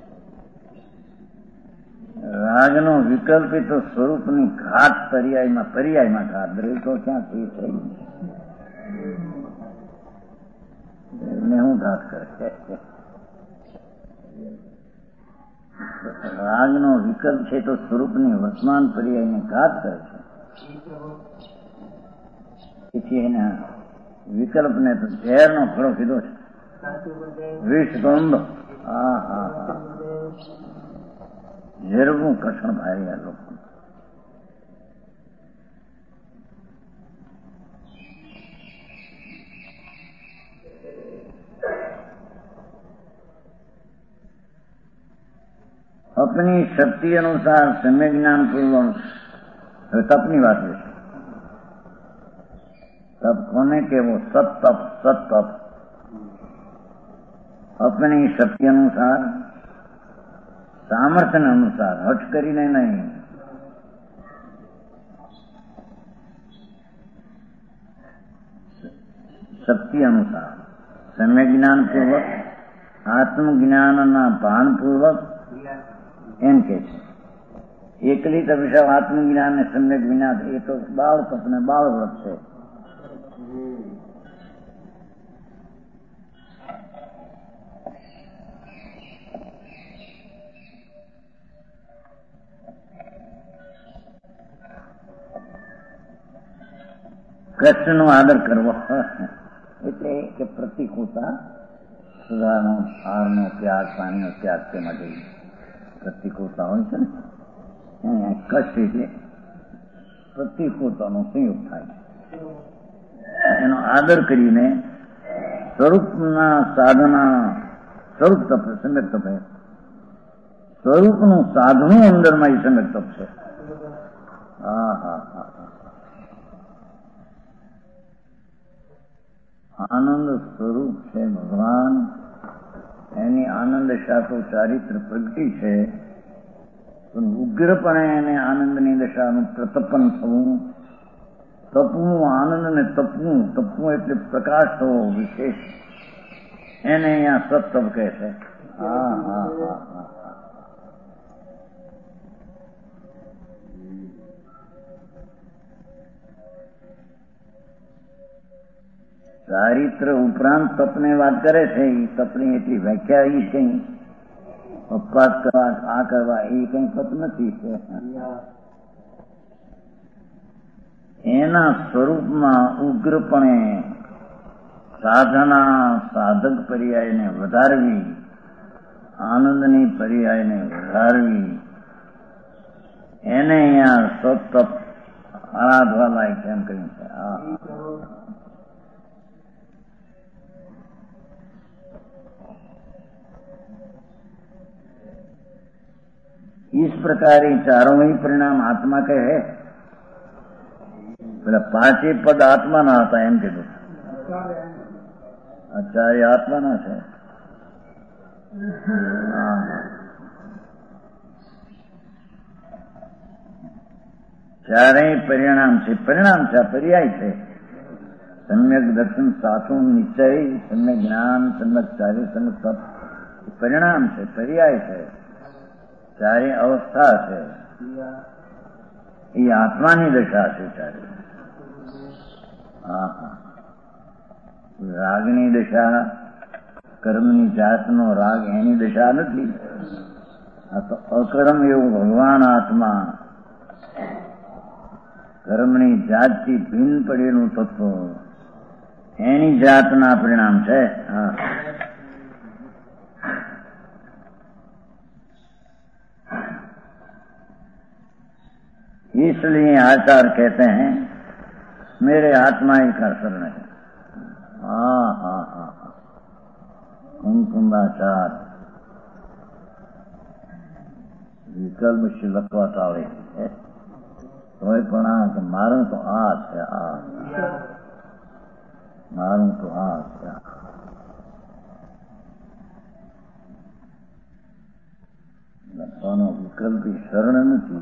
રાગનો વિકલ્પ તો સ્વરૂપની ઘાત પર્યાયમાં ઘાત દ્રવ્ય ક્યાં થઈ થઈ ને હું ઘાત કરે. રાગનો વિકલ્પ છે તો સ્વરૂપની વર્તમાન પર્યાયને ઘાત કરે છે. તેથી એના વિકલ્પને તો ઝેરનો ફળો કીધો છે, વિષ ગંધ. હા હા હા, ઝેરનું કષણ ભારે આ લોકો. अपनी शक्ति अनुसार सम्य ज्ञान पूर्वक तपनी बात है. तप कोने के वो सत तप अपनी शक्ति अनुसार, सामर्थ्य अनुसार, हट કરીને નહીં. શક્તિ અનુસાર સમ્ય જ્ઞાન પૂર્વક, આત્મજ્ઞાનના ભાનપૂર્વક એમ કે છે. એકલી તપસ્યા આત્મજ્ઞાન ને સમ્યક વિના એ તો બાળ તપ ને બાળ વ્રત છે. કૃષ્ણનો આદર કરવો એટલે કે પ્રતિકૂળતા, સુધારનો, હારનો ત્યાગ, પાણીનો ત્યાગ, તે માટે પ્રતિકૂળતા હોય છે ને, કષ્ટ એટલે પ્રતિકૂળતાનો સંયોગ થાય. એનો આદર કરીને સ્વરૂપના સાધના, સ્વરૂપ તપ, સમ્યક તપ, સ્વરૂપનું સાધનું અંદરમાં એ સમ્યક તપ છે. હા હા હા, આનંદ સ્વરૂપ છે ભગવાન. એની આનંદ શાતો ચારિત્ર પ્રગતિ છે. પણ ઉગ્રપણે એને આનંદની દશાનું પ્રતપન થવું, તપવું, આનંદને તપવું, તપવું એટલે પ્રકાશ થવો વિશેષ, એને અહીંયા સત્તપ કહે છે. હા હા હા હા, ચારિત્ર ઉપરાંત તપને વાત કરે છે. એ તપની એટલી વ્યાખ્યા એ કઈ ઉપવાસ કરવા આ કરવા એ કઈ તપ નથી. એના સ્વરૂપમાં ઉગ્રપણે સાધના સાધક પર્યાયને વધારવી, આનંદની પર્યાયને વધારવી, એને અહીંયા સતપ આરાધવા લાયક એમ કહ્યું છે. इस प्रकार चारों ही परिणाम आत्मा के है. પેલા પાંચે પદ આત્માના હતા એમ કીધું. આચાર્ય આત્માના છે. ચારેય પરિણામ છે. પરિણામ છે, પર્યાય છે. સમ્યક દર્શન, સાચું નિશ્ચય, સમ્યક જ્ઞાન, સમ્યક ચાર્ય, સમ્યક તપ પરિણામ છે, પર્યાય છે. ચારે અવસ્થા છે. એ આત્માની દશા છે ચારે. રાગની દશા, કર્મની જાતનો રાગ એની દશા નથી. આ તો અકર્મ એવું ભગવાન આત્મા, કર્મની જાતથી ભિન્ન પડેલું તત્વ, એની જાતના પરિણામ છે. इसलिए आचार कहते हैं मेरे आत्मा ही का शरण है. कुमकुमाचार विकल्प से लखवाता આવે તોય પણ આ મારું તો આ છે, આ મારું તો આ છે. લખવાનો વિકલ્પ શરણ નથી.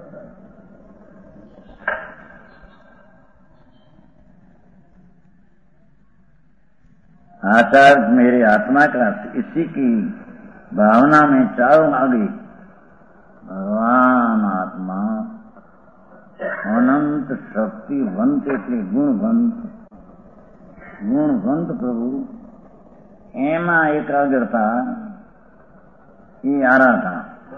आचार मेरे आत्मा का, इसी की भावना में चारों आगे भगवान आत्मा अनंत शक्तिवंत એટલે ગુણવંત પ્રભુ, એમાં એકાગ્રતા, એ આરાધના,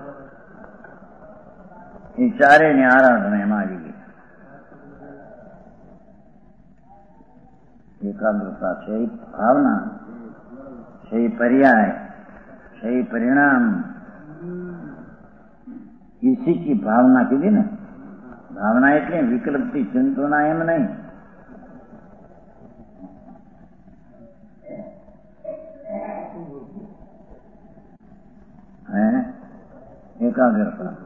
એ ચારેયની આરાધના એમાં આવી ગઈ. एकाग्रता से भावना से पर्याय से परिणाम, इसी की भावना कीधी ने. भावना એટલે વિકલ્પથી ચિંતના એમ નહીં. એકાગ્રતા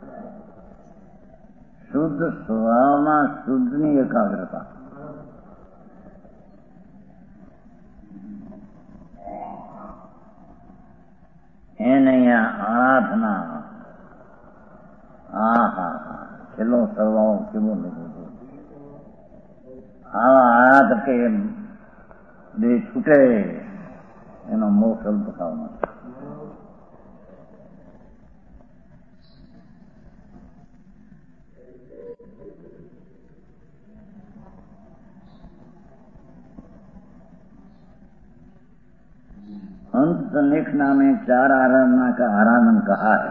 શુદ્ધ સ્વભાવમાં શુદ્ધની એકાગ્રતા. એને આરાધના. છેલ્લો સ્વભાવ કેવો લીધો. આવા આરાધકે દેહ છૂટે એનો મોક્ષ અલ્પકાળમાં. अंत संलेखना में चार आराधना का आराधन कहा है.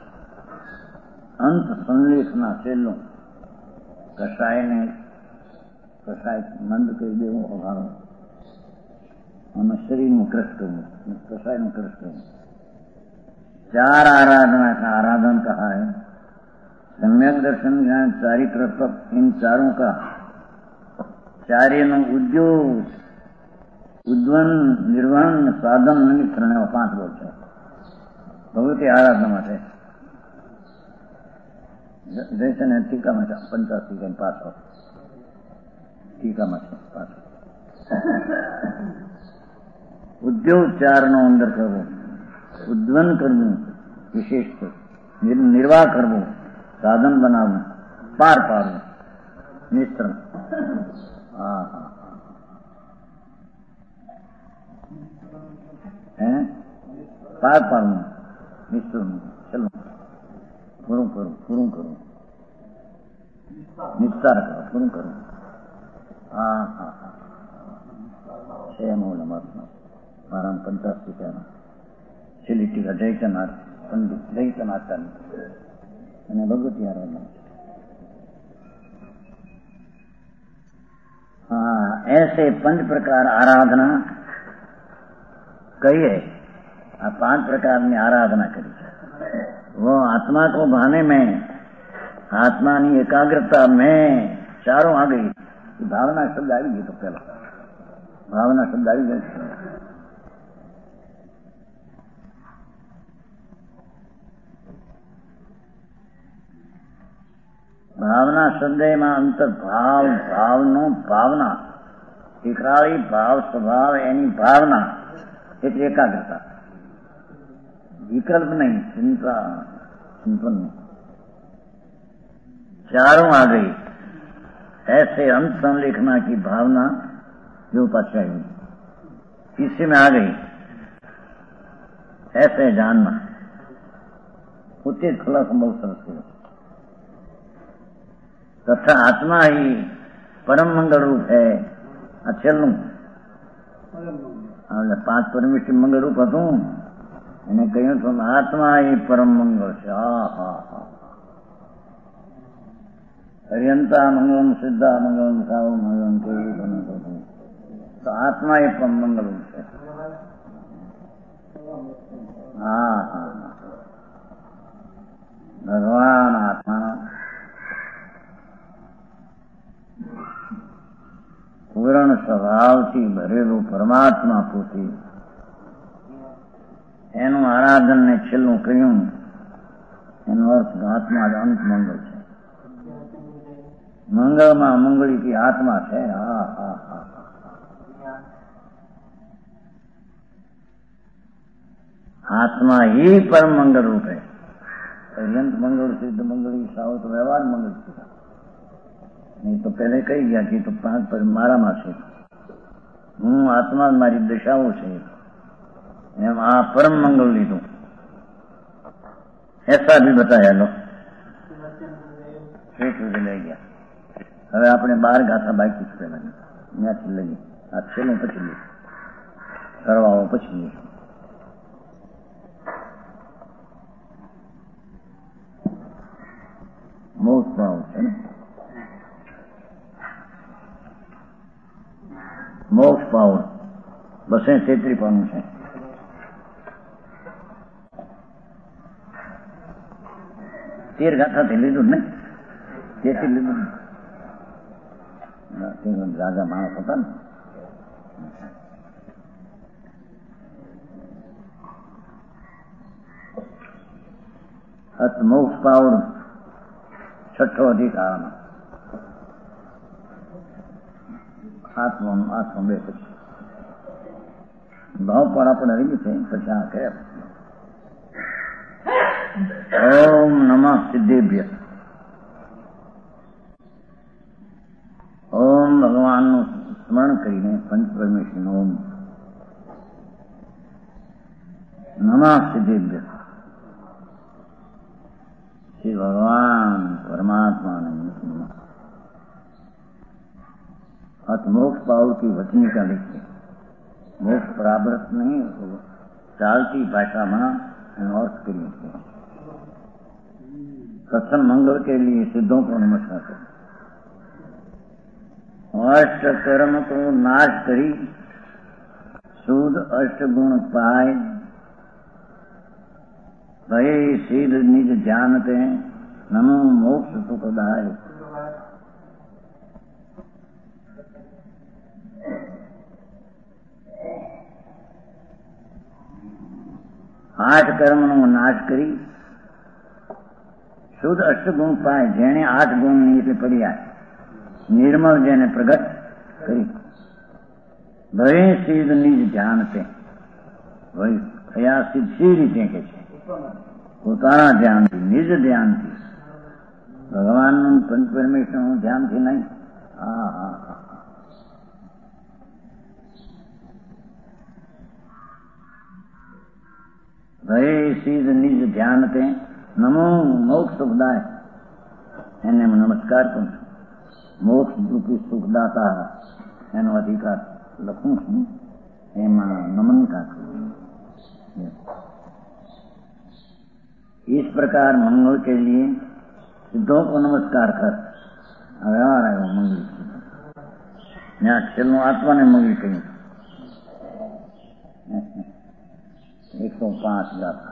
अंत संलेखना છેલ્લું કસાયને કસાય મંદ કરી દેવું, અભાવ અને શરીરનું કૃષ કરવું, કસાયનું કૃષ કરવું. चार आराधना का आराधन कहा है. सम्यक दर्शन, ज्ञान, चारित्र, तप, इन चारों का ચારેયનો ઉદ્યોગ, ઉદ્વન, નિર્વાણ, સાધન, નિમિત્ત અને 5 બોલ છે ભગવતી આરાધના માટે. જૈસે ને ટીકામાં છે 85 પાછો ટીકામાં છે પાછો. ઉદ્યોગ ચારનો અંદર કરવો, ઉદ્વન કરવું, વિશેષ નિર્વાહ કરવું, સાધન બનાવવું, પાર પાડવું, મિશ્રણ. પાર પાડવું, મિશ્રણ. ચલો પૂરું કરું. નિસ્તાર કરો. શું કરું? હા હા હા છે મૂળ મહાત્મા મારા 50 છેલ્લી ટીકા જયચનાથ પંડિત જયચનાથન અને ભગવતી. हाँ, ऐसे 5 प्रकार आराधना कहिए. 5 प्रकार में आराधना करी. वो आत्मा को भाने में, आत्मा की एकाग्रता में चारों आ गई. भावना शब्द आई गई. तो पहला भावना शब्द आई गई. भावना शब्द में अंतर भाव, भावनो भावना, विकराली भाव स्वभाव एनी भावना એટલે એકાગ્રતા. विकल्प नहीं, चिंता चिंतन नहीं. चारों आ गई. ऐसे अंत संलेखना की भावना जो उपाध्याय हुई इसी में आ गई. ऐसे जानना उचित खुला संभव सरस तथा आत्मा ही परम मंगल रूप है. છેલ્લું 5 પરમેશ્વર મંગળ રૂપ હતું એને કહ્યું તો આત્મા એ પરમ મંગળ છે. હા હા હા હરિયંતા મંગલમ સિદ્ધા મંગલમ સાવ મંગલમ કેવું તો આત્મા એ પરમ મંગળ રૂપ છે. હા હા ભગવાન આત્મા પૂર્ણ સ્વભાવથી ભરેલું પરમાત્મા પોતે એનું આરાધન ને છેલ્લું કહ્યું. એનો અર્થ આત્મા જ અંત મંગળ છે. મંગળમાં મંગળી की આત્મા છે. હા હા હા आत्मा ही परम मंगल रूप है. पर्यंत मंगल सिद्ध मंगली साव तो व्यवहार मंगल नहीं तो पहले कही गया कि तो 5 पर मारा मासे हूँ आत्मा मारी दशाओं से एम आ परम मंगल लीधु ऐसा भी बताया लो. ले गया. હવે આપણે 12 ગાથા બાકી છે. ત્યાંથી લઈએ. આ છેલ્લું પછી લઈએ. કરવાઓ પછી લઈએ. મોક્ષ ભાવ છે ને. મોક્ષ પાવર 233 પાનું છે. તેર ગાથાથી લીધું ને. તેથી લીધું રાજા માણસ હતા ને. મોક્ષ પાવર 6ઠો અધિકારમાં આત્મા 2 પછી ભાવ પણ આપણે રહી છે. પછી આ કહે ઓમ નમઃ સિદ્ધેભ્ય. ઓમ ભગવાનનું સ્મરણ કરીને પંચ પરમેશ્વરનો ઓમ નમઃ સિદ્ધેભ્ય. શ્રી ભગવાન પરમાત્માને अत मोक्ष पाव की वचनी का लिखिए. मोक्ष प्राप्त नहीं चालती भाषा में अर्थ करिए. सत्संग मंगल के लिए सिद्धों को नमस्कार करें. अष्ट कर्म को नाश करी शुद्ध अष्ट गुण पाए भय सिद्ध निज जानते नमो मोक्ष सुखदाय. 8 કર્મનો નાશ કરી શુદ્ધ અષ્ટગુણ પાય. જેને 8 ગુણની એટલે પડ્યા નિર્મળ જેને પ્રગટ કરી ભય સિદ્ધ નિજ જાણતે. ભય કયા સિદ્ધ સી રીતે કે છે પોતાના ધ્યાનથી નિજ ધ્યાનથી ભગવાનનું પંચ પરમેશ્વરનું ધ્યાનથી નહીં. હા હા હા भय सिद्ध निज ध्यानते नमो मोक्ष सुखदाय. એને નમસ્કાર કરું છું. મોક્ષ રૂપી સુખદાતા એનો અધિકાર લખું છું, એમાં નમન કાઢું. इस प्रकार मंगल के लिए सिद्धों को नमस्कार कर व्यवहार आयो मंगल यहाँ छेल्लू आत्मा ने मंगल कही 105 गाथा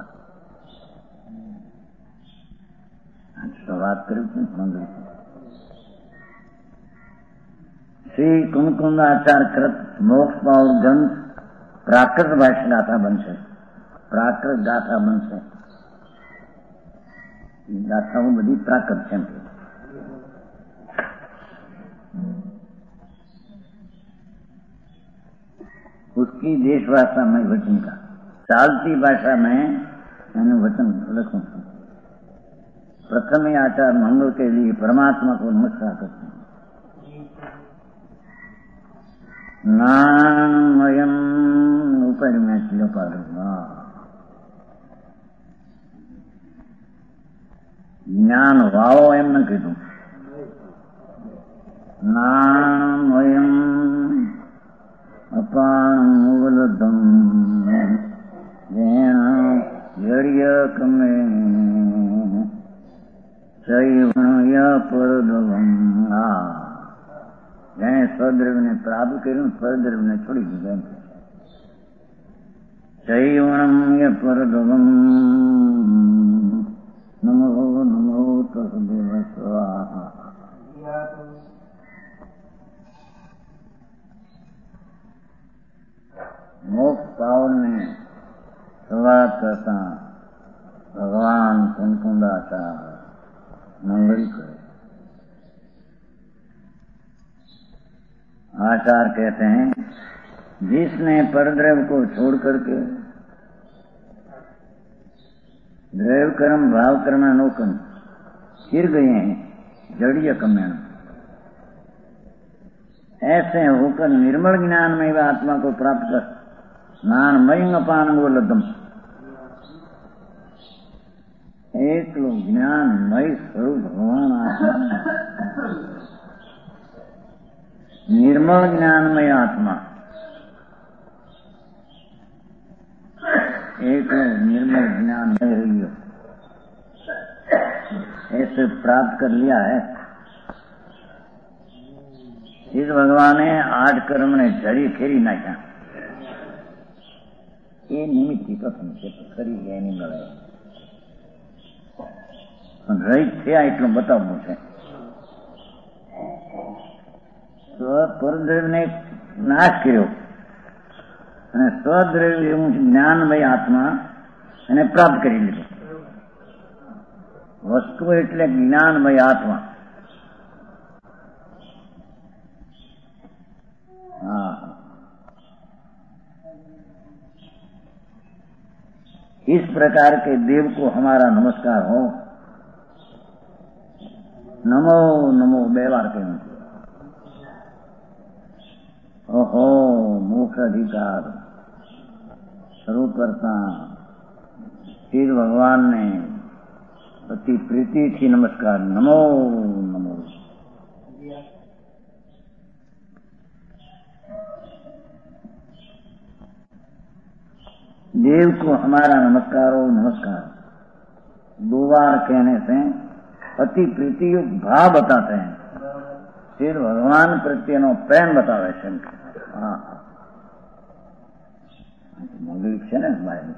शुरुआत करी थी मंगल की. श्री कुमकुंदाचार्य कृत मोक्ष और गंध प्राकृत भाष्य गाथा बनશે. प्राकृत गाथा बनશે. गाथाओं बड़ी प्राकृत है. उसकी देश भाषा में वचन का, चालती भाषा में मैंने वचन लिखूं. प्रथम आचार मंगल के लिए परमात्मा को नमस्कार करते हैं. नामयम ऊपर में चलो पारूंगा. ज्ञान वाओ एम न कीधुं. नामयम अपानुवलदम जेण यर्यकमे चैवणय परद्रवम. जैसे स्वद्रव्य ने प्राप्त કર્યું, પરદ્રવ્ય ને છોડી દીધું. ચૈવણય પરદ્રવમ नमो नमो तस्देव स्वाहा. मोक्ष पावन ने शुरुआत करता भगवान कुमकुंदाचार्य मंगल करे. आचार्य कहते हैं जिसने परद्रव्य को छोड़ करके द्रव्य कर्म भाव कर्म अनोकन गिर गए हैं जड़ीय कम्याण, ऐसे होकर निर्मल ज्ञान में वह आत्मा को प्राप्त कर स्नानमय अपान वो लदम. एक लोग ज्ञानमय स्वरूप भगवान आत्मा, निर्मल ज्ञानमय आत्मा, एक निर्मल ज्ञान में रही हो, ऐसे प्राप्त कर लिया है. इस भगवान ने 8 कर्म ने झड़ी खेरी नाख्या. ये निमित्त कथन છે, ખરી ગયા નહીં મળે. રહિત થયા એટલું બતાવવું છે. પરદ્રવ્યને નાશ કર્યો અને સ્વદ્રવ્ય એવું જ્ઞાનમય આત્મા એને પ્રાપ્ત કરી લીધો. વસ્તુ એટલે જ્ઞાનમય આત્મા. हाँ, इस प्रकार के देव को हमारा नमस्कार हो. नमो नमो व्यवहार के ओहो मोक्ष अधिकार शुरू करता फिर भगवान ने अति प्रीति थी नमस्कार. नमो नमो. देव को हमारा नमस्कार हो नमस्कार 2 बार कहने से अति प्रीति भाव बताते हैं. फिर भगवान प्रत्यय नो प्रेम बतावे છે. हाँ मंगल છે ને ભાઈ.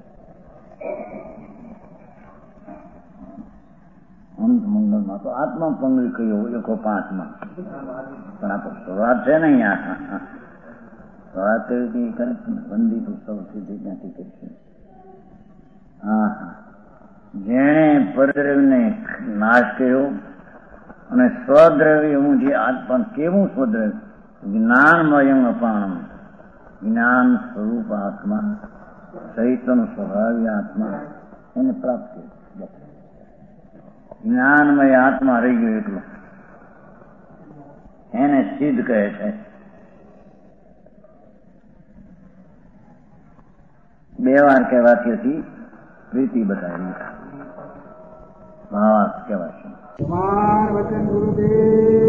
અંત મંગલમાં તો આત્મા પંગલ કયો 105 માં, પણ આ તો શરૂઆત છે ને અહીંયા. શરૂઆત કરી હતી કરે બંદી પુસ્તક સુધી ત્યાંથી કરીશું. હા હા, જેણે પરદ્રવ્યને નાશ કર્યો અને સ્વદ્રવ્ય હું જે આત્મા કેવું સ્વદ્રવ્ય જ્ઞાનમય અપાણમ, જ્ઞાન સ્વરૂપ આત્મા, ચૈતન્ય સ્વભાવી આત્મા એને પ્રાપ્ત કર્યું. જ્ઞાનમય આત્મા રહી ગયો એટલો એને સિદ્ધ કહે છે. 2 વાર કહેવાથી હતી પ્રીતિ બતાવી. ભાવાર્થ કહેવાશે. वचन गुरुदेव